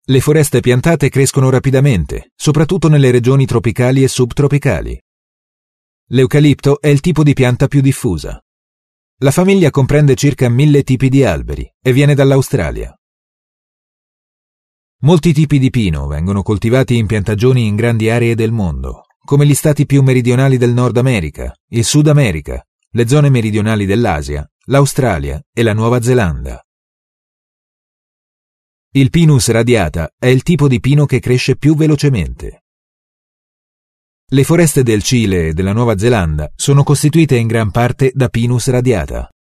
Le foreste piantate crescono rapidamente, soprattutto nelle regioni tropicali e subtropicali. L'eucalipto è il tipo di pianta più diffusa. La famiglia comprende circa 1000 tipi di alberi e viene dall'Australia. Molti tipi di pino vengono coltivati in piantagioni in grandi aree del mondo, come gli stati più meridionali del Nord America, il Sud America, le zone meridionali dell'Asia, l'Australia e la Nuova Zelanda. Il Pinus radiata è il tipo di pino che cresce più velocemente. Le foreste del Cile e della Nuova Zelanda sono costituite in gran parte da Pinus radiata.